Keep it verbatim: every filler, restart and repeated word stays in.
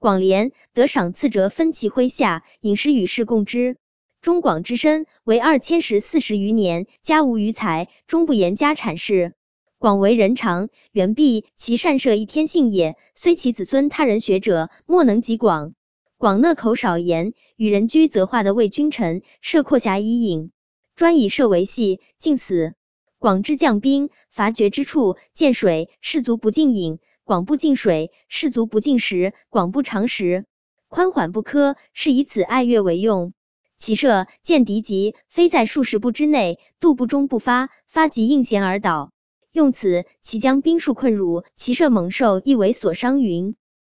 广廉得赏赐者分其麾下，引师与士共之。中广之身为二千石四十余年，家无余财，终不言家产事。广为人长，远避其善射一天性也，虽其子孙他人学者，莫能及广。广讷口少言，与人居则化的为君臣，设阔狭以隐，专以射为戏，尽死。广之将兵，伐绝之处，见水，士卒不进饮；广不进水，士卒不进食；广不常食，宽缓不苛，是以此爱乐为用。其射见敌急，非在数十步之内，度不中不发，发即应弦而倒。用此，其将兵数困辱，其射猛兽亦为所伤云。